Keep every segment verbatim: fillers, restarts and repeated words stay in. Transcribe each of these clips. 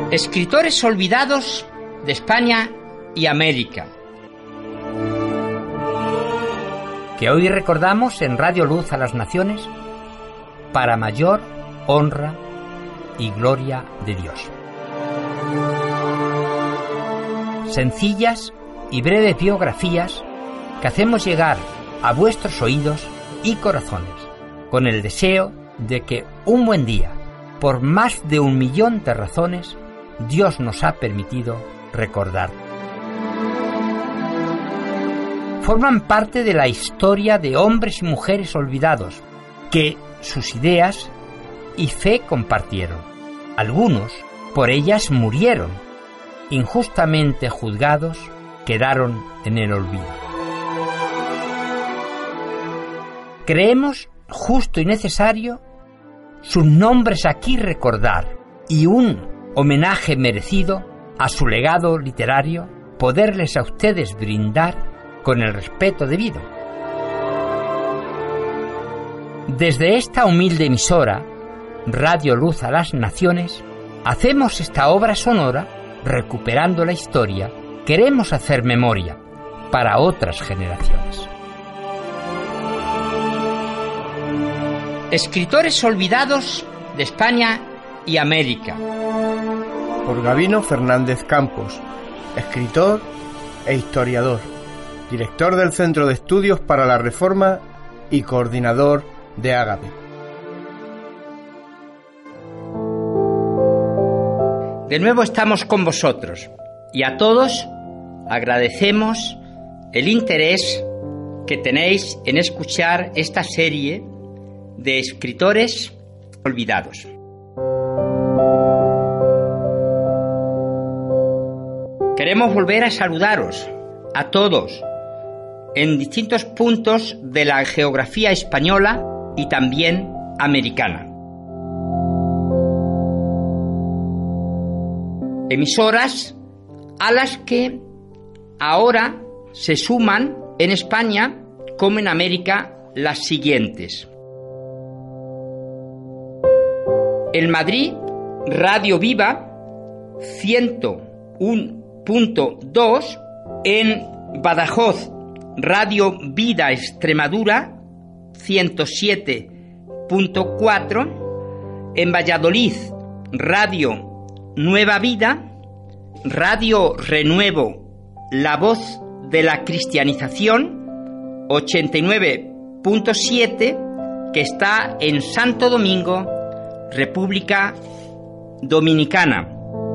Escritores olvidados de España y América, que hoy recordamos en Radio Luz a las Naciones para mayor honra y gloria de Dios. Sencillas y breves biografías que hacemos llegar a vuestros oídos y corazones con el deseo de que un buen día, por más de un millón de razones, Dios nos ha permitido recordar. Forman parte de la historia de hombres y mujeres olvidados que sus ideas y fe compartieron. Algunos por ellas murieron, injustamente juzgados, quedaron en el olvido. Creemos justo y necesario sus nombres aquí recordar y un homenaje merecido a su legado literario poderles a ustedes brindar con el respeto debido. Desde esta humilde emisora, Radio Luz a las Naciones, hacemos esta obra sonora recuperando la historia. Queremos hacer memoria para otras generaciones. Escritores olvidados de España y América. Por Gabino Fernández Campos, escritor e historiador, director del Centro de Estudios para la Reforma y coordinador de Ágape. De nuevo estamos con vosotros y a todos agradecemos el interés que tenéis en escuchar esta serie de escritores olvidados. Queremos volver a saludaros a todos en distintos puntos de la geografía española y también americana. Emisoras a las que ahora se suman en España como en América las siguientes. En Madrid, Radio Viva ciento uno punto dos, en Badajoz, Radio Vida Extremadura ciento siete punto cuatro, en Valladolid, Radio Nueva Vida, Radio Renuevo, La Voz de la Cristianización ochenta y nueve punto siete, que está en Santo Domingo, República Dominicana.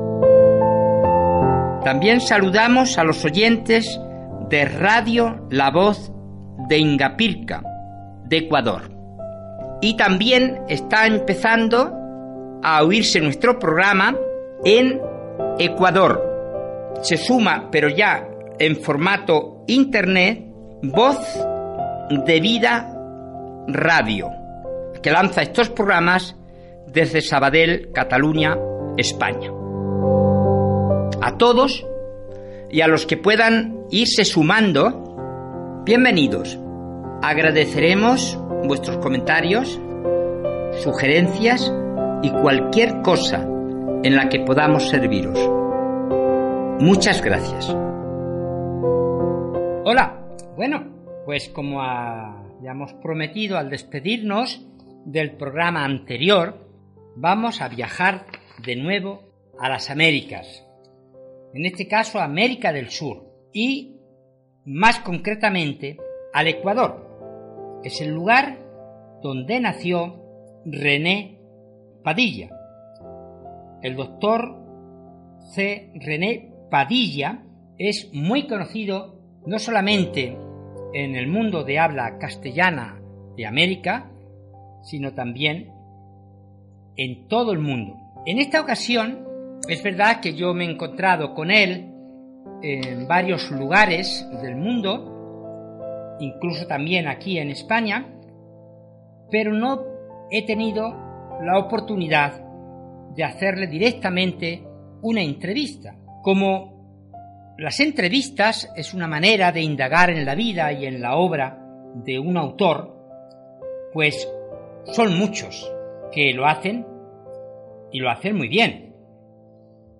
También saludamos a los oyentes de Radio La Voz de Ingapirca, de Ecuador. Y también está empezando a oírse nuestro programa en Ecuador. Se suma, pero ya en formato internet, Voz de Vida Radio, que lanza estos programas desde Sabadell, Cataluña, España. A todos y a los que puedan irse sumando, bienvenidos. Agradeceremos vuestros comentarios, sugerencias y cualquier cosa en la que podamos serviros. Muchas gracias. Hola, bueno, pues como habíamos prometido al despedirnos del programa anterior, vamos a viajar de nuevo a las Américas. En este caso, América del Sur y, más concretamente, al Ecuador. Es el lugar donde nació René Padilla. El doctor C. René Padilla es muy conocido no solamente en el mundo de habla castellana de América, sino también en todo el mundo. En esta ocasión, es verdad que yo me he encontrado con él en varios lugares del mundo, incluso también aquí en España, pero no he tenido la oportunidad de hacerle directamente una entrevista. Como las entrevistas es una manera de indagar en la vida y en la obra de un autor, pues son muchos que lo hacen y lo hacen muy bien.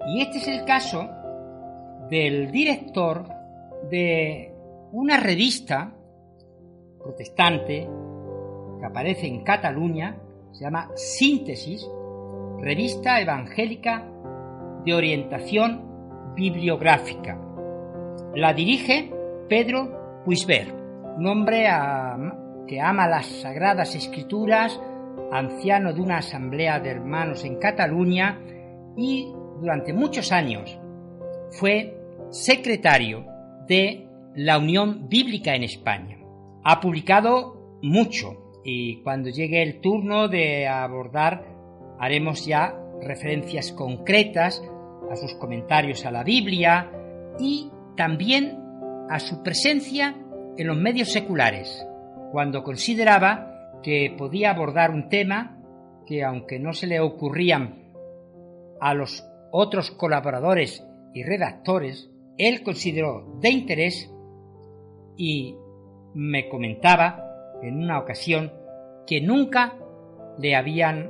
Y este es el caso del director de una revista protestante que aparece en Cataluña, se llama Síntesis, revista evangélica de orientación bibliográfica. La dirige Pedro Puigvert, un hombre a, que ama las Sagradas Escrituras, anciano de una asamblea de hermanos en Cataluña y durante muchos años fue secretario de la Unión Bíblica en España. Ha publicado mucho y cuando llegue el turno de abordar haremos ya referencias concretas a sus comentarios a la Biblia y también a su presencia en los medios seculares, cuando consideraba que podía abordar un tema que, aunque no se le ocurrían a los otros colaboradores y redactores, él consideró de interés y me comentaba en una ocasión que nunca le habían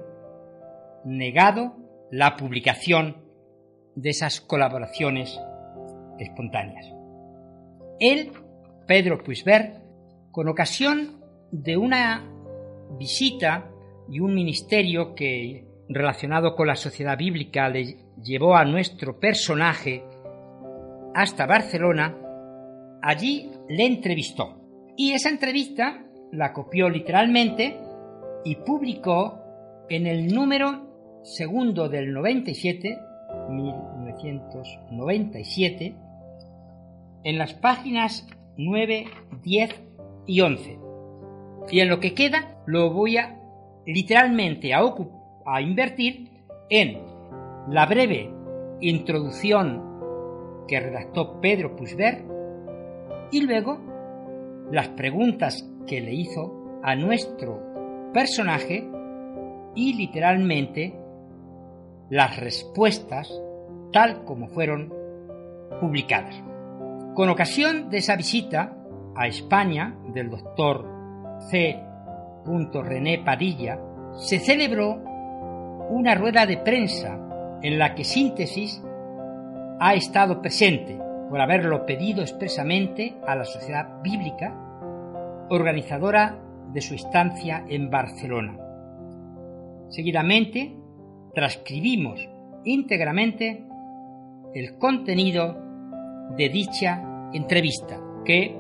negado la publicación de esas colaboraciones espontáneas. Él, Pedro Puigvert, con ocasión de una visita y un ministerio que, relacionado con la sociedad bíblica, le llevó a nuestro personaje hasta Barcelona, allí le entrevistó. Y esa entrevista la copió literalmente y publicó en el número segundo del noventa y siete, mil novecientos noventa y siete, en las páginas nueve, diez y once. Y en lo que queda lo voy a literalmente a, a invertir en la breve introducción que redactó Pedro Puigvert y luego las preguntas que le hizo a nuestro personaje y literalmente las respuestas tal como fueron publicadas. Con ocasión de esa visita a España del doctor C. René Padilla, se celebró una rueda de prensa en la que Síntesis ha estado presente por haberlo pedido expresamente a la Sociedad Bíblica, organizadora de su estancia en Barcelona. Seguidamente, transcribimos íntegramente el contenido de dicha entrevista, que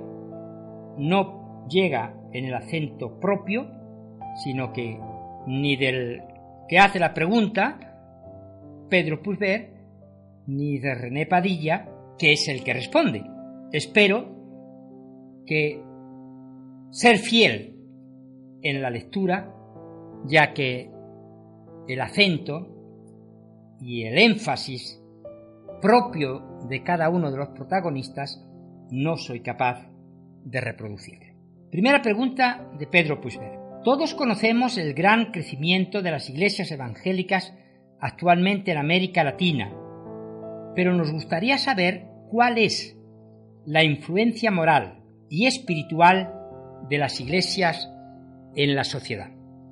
no llega en el acento propio, sino que ni del que hace la pregunta, Pedro Puigvert, ni de René Padilla, que es el que responde. Espero que ser fiel en la lectura, ya que el acento y el énfasis propio de cada uno de los protagonistas no soy capaz de reproducir. Primera pregunta de Pedro Puigvert. Todos conocemos el gran crecimiento de las iglesias evangélicas actualmente en América Latina, pero nos gustaría saber cuál es la influencia moral y espiritual de las iglesias en la sociedad.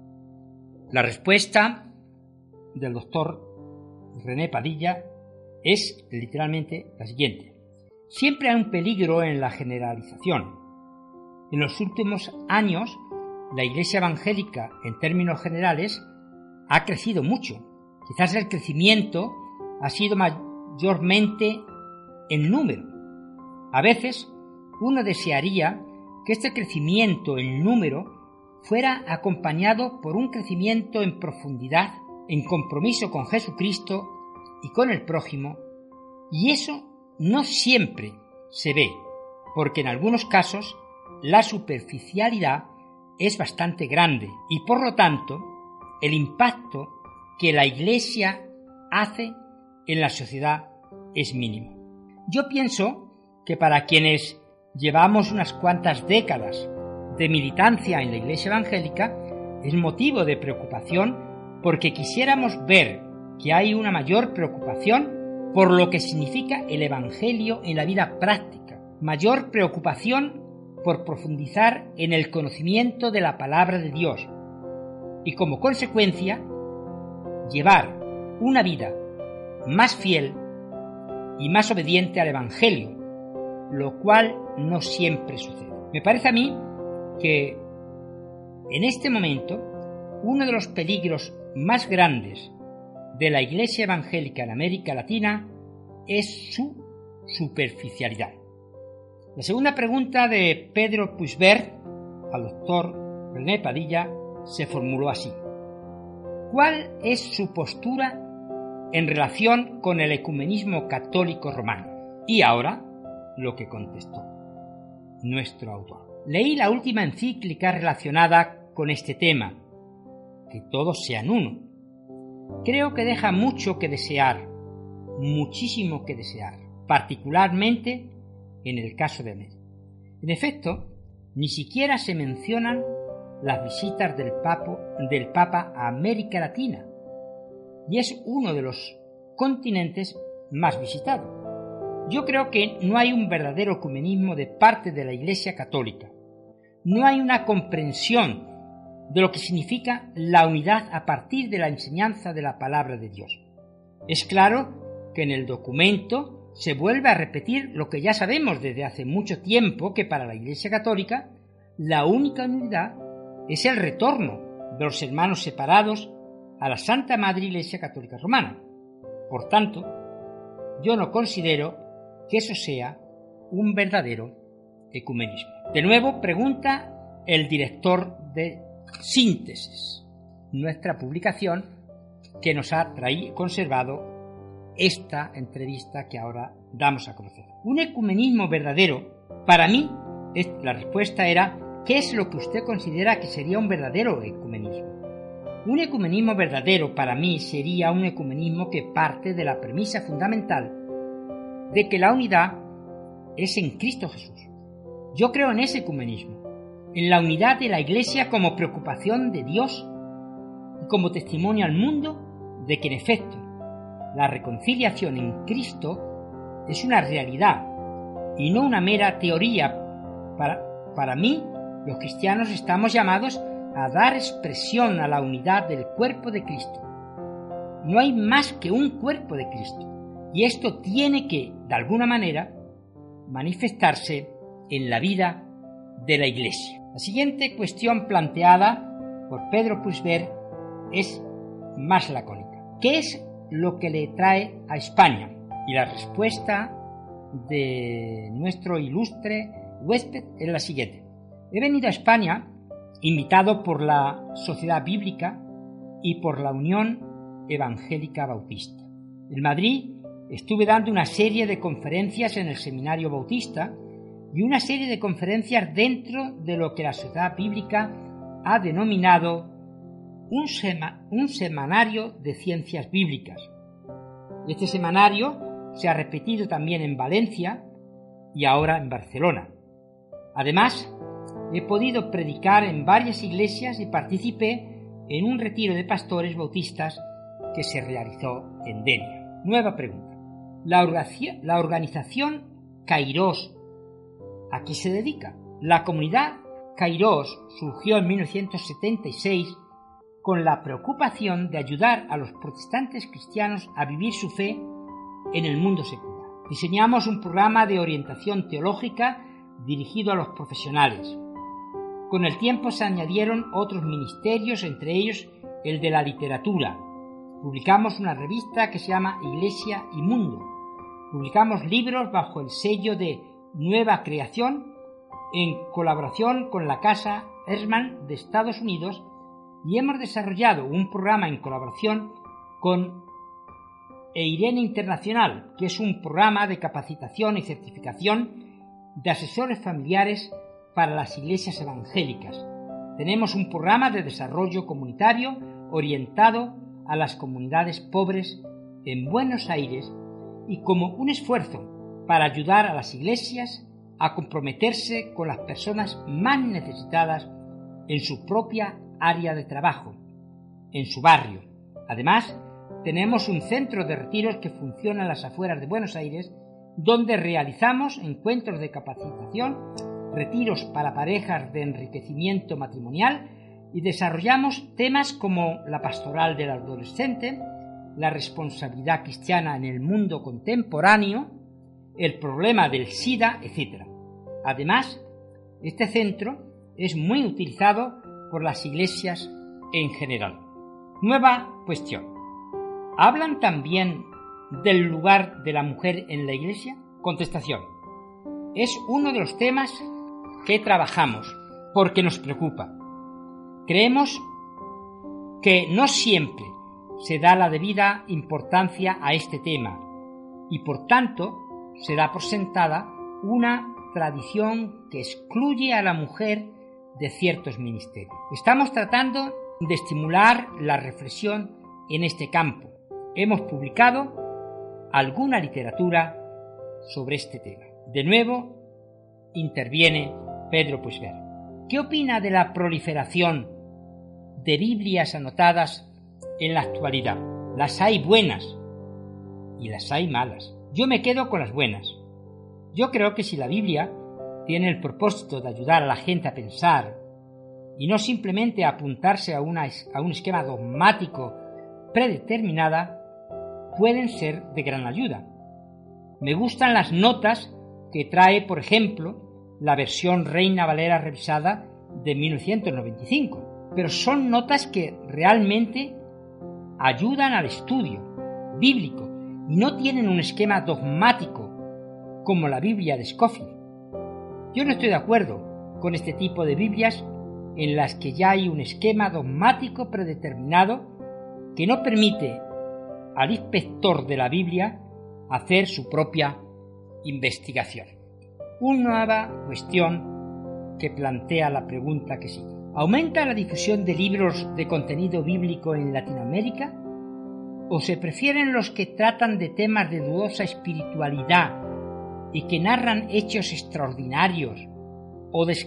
La respuesta del doctor René Padilla es literalmente la siguiente. Siempre hay un peligro en la generalización. En los últimos años, la Iglesia evangélica, en términos generales, ha crecido mucho. Quizás el crecimiento ha sido mayormente en número. A veces, uno desearía que este crecimiento en número fuera acompañado por un crecimiento en profundidad, en compromiso con Jesucristo y con el prójimo, y eso no siempre se ve, porque en algunos casos la superficialidad es bastante grande y por lo tanto el impacto que la Iglesia hace en la sociedad es mínimo. Yo pienso que para quienes llevamos unas cuantas décadas de militancia en la Iglesia evangélica es motivo de preocupación porque quisiéramos ver que hay una mayor preocupación por lo que significa el Evangelio en la vida práctica, mayor preocupación por profundizar en el conocimiento de la palabra de Dios y como consecuencia llevar una vida más fiel y más obediente al Evangelio, lo cual no siempre sucede. Me parece a mí que en este momento uno de los peligros más grandes de la Iglesia evangélica en América Latina es su superficialidad. La segunda pregunta de Pedro Puigvert al doctor René Padilla se formuló así: ¿cuál es su postura en relación con el ecumenismo católico romano? Y ahora lo que contestó nuestro autor. Leí la última encíclica relacionada con este tema, que todos sean uno. Creo que deja mucho que desear, muchísimo que desear, particularmente en el caso de América. En efecto, ni siquiera se mencionan las visitas del, papo, del Papa a América Latina, y es uno de los continentes más visitados. Yo creo que no hay un verdadero ecumenismo de parte de la Iglesia Católica. No hay una comprensión de lo que significa la unidad a partir de la enseñanza de la palabra de Dios. Es claro que en el documento se vuelve a repetir lo que ya sabemos desde hace mucho tiempo, que para la Iglesia Católica la única unidad es el retorno de los hermanos separados a la Santa Madre Iglesia Católica Romana. Por tanto, yo no considero que eso sea un verdadero ecumenismo. De nuevo pregunta el director de Síntesis, nuestra publicación que nos ha traído, conservado esta entrevista que ahora damos a conocer. Un ecumenismo verdadero, para mí, es, la respuesta era: ¿qué es lo que usted considera que sería un verdadero ecumenismo? Un ecumenismo verdadero para mí sería un ecumenismo que parte de la premisa fundamental de que la unidad es en Cristo Jesús. Yo creo en ese ecumenismo, en la unidad de la Iglesia como preocupación de Dios y como testimonio al mundo de que en efecto la reconciliación en Cristo es una realidad y no una mera teoría. Para, para mí, los cristianos estamos llamados a dar expresión a la unidad del cuerpo de Cristo. No hay más que un cuerpo de Cristo, y esto tiene que, de alguna manera, manifestarse en la vida de la Iglesia. La siguiente cuestión planteada por Pedro Puigvert es más lacónica. ¿Qué es lo que le trae a España? Y la respuesta de nuestro ilustre huésped es la siguiente: he venido a España invitado por la Sociedad Bíblica y por la Unión Evangélica Bautista. En Madrid estuve dando una serie de conferencias en el Seminario Bautista y una serie de conferencias dentro de lo que la Sociedad Bíblica ha denominado un, sema, un semanario de ciencias bíblicas. Este semanario se ha repetido también en Valencia y ahora en Barcelona. Además, he podido predicar en varias iglesias y participé en un retiro de pastores bautistas que se realizó en Denia. Nueva pregunta. La, la organización Kairos, ¿a qué se dedica? La comunidad Kairos surgió en mil novecientos setenta y seis con la preocupación de ayudar a los protestantes cristianos a vivir su fe en el mundo secular. Diseñamos un programa de orientación teológica dirigido a los profesionales. Con el tiempo se añadieron otros ministerios, entre ellos el de la literatura. Publicamos una revista que se llama Iglesia y Mundo. Publicamos libros bajo el sello de Nueva Creación en colaboración con la Casa Ehrman de Estados Unidos, y hemos desarrollado un programa en colaboración con EIRENE Internacional, que es un programa de capacitación y certificación de asesores familiares para las iglesias evangélicas. Tenemos un programa de desarrollo comunitario orientado a las comunidades pobres en Buenos Aires y como un esfuerzo para ayudar a las iglesias a comprometerse con las personas más necesitadas en su propia área de trabajo, en su barrio. Además, tenemos un centro de retiros que funciona en las afueras de Buenos Aires, donde realizamos encuentros de capacitación, retiros para parejas de enriquecimiento matrimonial y desarrollamos temas como la pastoral del adolescente, la responsabilidad cristiana en el mundo contemporáneo, el problema del SIDA, etcétera. Además, este centro es muy utilizado por las iglesias en general. Nueva cuestión. ¿Hablan también del lugar de la mujer en la iglesia? Contestación. Es uno de los temas que trabajamos porque nos preocupa. Creemos que no siempre se da la debida importancia a este tema y por tanto se da por sentada una tradición que excluye a la mujer de ciertos ministerios. Estamos tratando de estimular la reflexión en este campo. Hemos publicado alguna literatura sobre este tema. De nuevo, interviene Pedro Puigvert. ¿Qué opina de la proliferación de Biblias anotadas en la actualidad? Las hay buenas y las hay malas. Yo me quedo con las buenas. Yo creo que si la Biblia tiene el propósito de ayudar a la gente a pensar y no simplemente a apuntarse a, una, a un esquema dogmático predeterminada, pueden ser de gran ayuda. Me gustan las notas que trae, por ejemplo, la versión Reina Valera revisada de mil novecientos noventa y cinco, pero son notas que realmente ayudan al estudio bíblico y no tienen un esquema dogmático como la Biblia de Scofield. Yo no estoy de acuerdo con este tipo de Biblias en las que ya hay un esquema dogmático predeterminado que no permite al inspector de la Biblia hacer su propia investigación. Una nueva cuestión que plantea la pregunta que sigue. ¿Aumenta la difusión de libros de contenido bíblico en Latinoamérica? ¿O se prefieren los que tratan de temas de dudosa espiritualidad y que narran hechos extraordinarios o de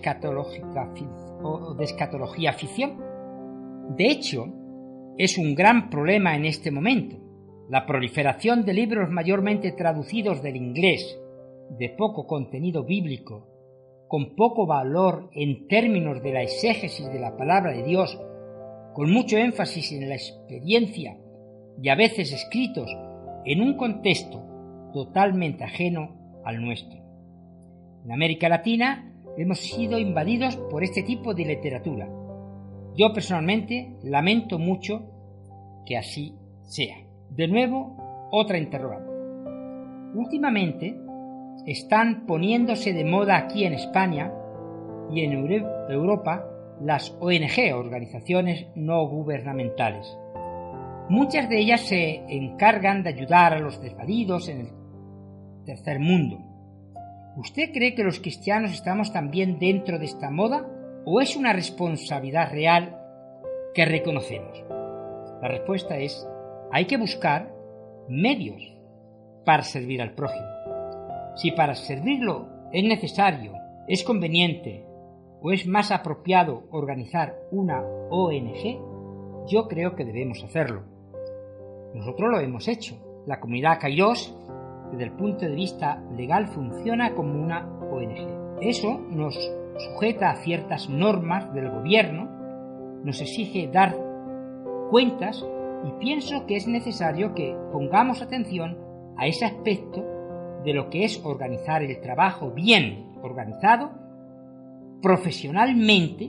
o de escatología ficción? De hecho, es un gran problema en este momento. La proliferación de libros mayormente traducidos del inglés, de poco contenido bíblico, con poco valor en términos de la exégesis de la palabra de Dios, con mucho énfasis en la experiencia y a veces escritos en un contexto totalmente ajeno al nuestro. En América Latina hemos sido invadidos por este tipo de literatura. Yo personalmente lamento mucho que así sea. De nuevo, otra interrogante. Últimamente están poniéndose de moda aquí en España y en Europa las O N G, organizaciones no gubernamentales. Muchas de ellas se encargan de ayudar a los desvalidos en el tercer mundo. ¿Usted cree que los cristianos estamos también dentro de esta moda o es una responsabilidad real que reconocemos? La respuesta es: hay que buscar medios para servir al prójimo. Si para servirlo es necesario, es conveniente o es más apropiado organizar una O N G, yo creo que debemos hacerlo. Nosotros lo hemos hecho. La comunidad Kairos, desde el punto de vista legal, funciona como una O N G. Eso nos sujeta a ciertas normas del gobierno, nos exige dar cuentas y pienso que es necesario que pongamos atención a ese aspecto de lo que es organizar el trabajo bien organizado, profesionalmente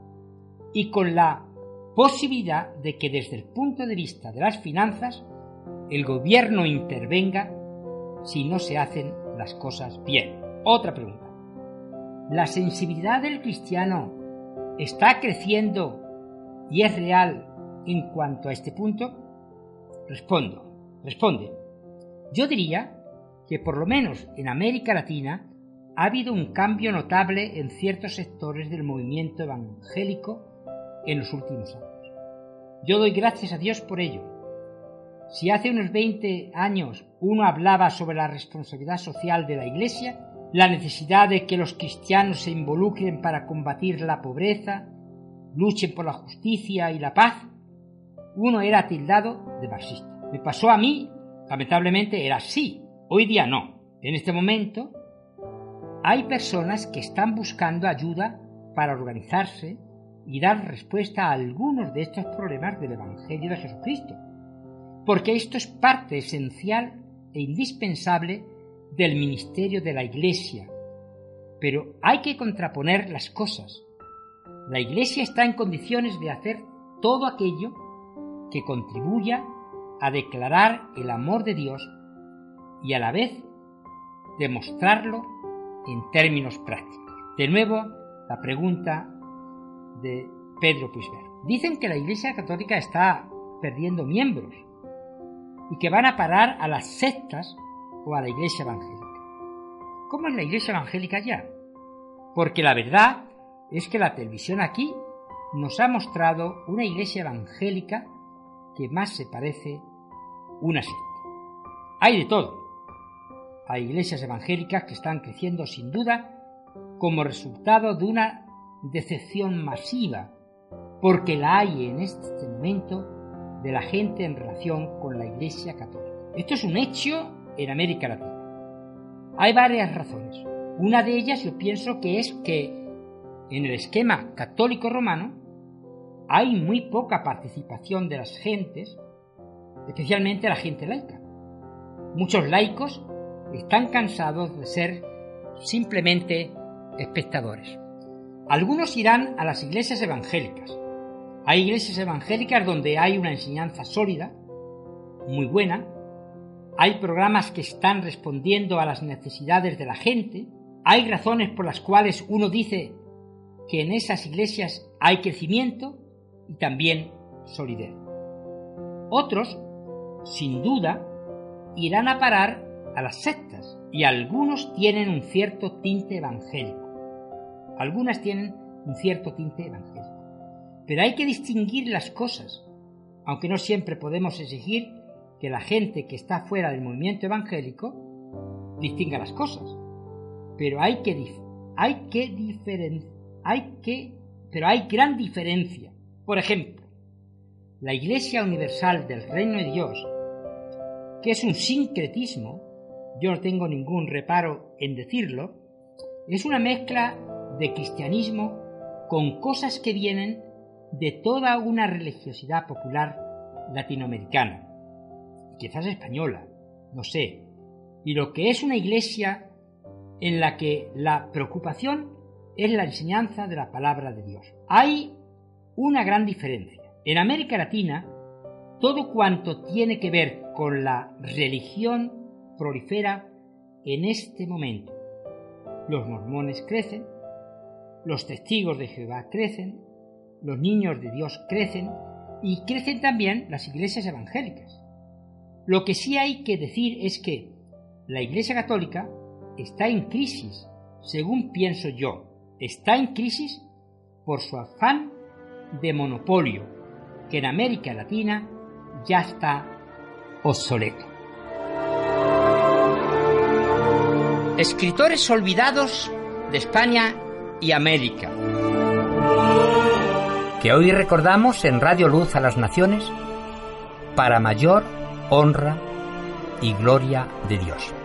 y con la posibilidad de que desde el punto de vista de las finanzas el gobierno intervenga si no se hacen las cosas bien. Otra pregunta. ¿La sensibilidad del cristiano está creciendo y es real en cuanto a este punto? Respondo, responde. Yo diría que por lo menos en América Latina ha habido un cambio notable en ciertos sectores del movimiento evangélico en los últimos años. Yo doy gracias a Dios por ello. Si hace unos veinte años uno hablaba sobre la responsabilidad social de la Iglesia, la necesidad de que los cristianos se involucren para combatir la pobreza, luchen por la justicia y la paz, uno era tildado de marxista. Me pasó a mí, lamentablemente era así, hoy día no. En este momento hay personas que están buscando ayuda para organizarse y dar respuesta a algunos de estos problemas del Evangelio de Jesucristo. porque esto es parte esencial e indispensable del ministerio de la Iglesia. Pero hay que contraponer las cosas. La Iglesia está en condiciones de hacer todo aquello que contribuya a declarar el amor de Dios y a la vez demostrarlo en términos prácticos. De nuevo, la pregunta de Pedro Puigvert. Dicen que la Iglesia Católica está perdiendo miembros y que van a parar a las sectas o a la Iglesia Evangélica. ¿Cómo es la Iglesia Evangélica ya? Porque la verdad es que la televisión aquí nos ha mostrado una Iglesia Evangélica que más se parece a una secta. Hay de todo. Hay iglesias evangélicas que están creciendo sin duda como resultado de una decepción masiva, porque la hay en este momento de la gente en relación con la Iglesia Católica. Esto es un hecho en América Latina. Hay varias razones. Una de ellas yo pienso que es que en el esquema católico romano hay muy poca participación de las gentes, especialmente la gente laica. Muchos laicos están cansados de ser simplemente espectadores. Algunos irán a las iglesias evangélicas. Hay iglesias evangélicas donde hay una enseñanza sólida, muy buena. Hay programas que están respondiendo a las necesidades de la gente. Hay razones por las cuales uno dice que en esas iglesias hay crecimiento y también solidez. Otros, sin duda, irán a parar a las sectas, y algunos tienen un cierto tinte evangélico. Algunas tienen un cierto tinte evangélico. Pero hay que distinguir las cosas, aunque no siempre podemos exigir que la gente que está fuera del movimiento evangélico distinga las cosas. Pero hay que hay que diferen, hay que pero hay gran diferencia. Por ejemplo, la Iglesia Universal del Reino de Dios, que es un sincretismo, yo no tengo ningún reparo en decirlo, es una mezcla de cristianismo con cosas que vienen de toda una religiosidad popular latinoamericana, quizás española, no sé, y lo que es una iglesia en la que la preocupación es la enseñanza de la palabra de Dios. Hay una gran diferencia. En América Latina, todo cuanto tiene que ver con la religión prolifera en este momento. Los mormones crecen, los testigos de Jehová crecen, los niños de Dios crecen y crecen también las iglesias evangélicas. Lo que sí hay que decir es que la Iglesia Católica está en crisis, según pienso yo. Está en crisis por su afán de monopolio, que en América Latina ya está obsoleto. Escritores olvidados de España y América, que hoy recordamos en Radio Luz a las Naciones para mayor honra y gloria de Dios.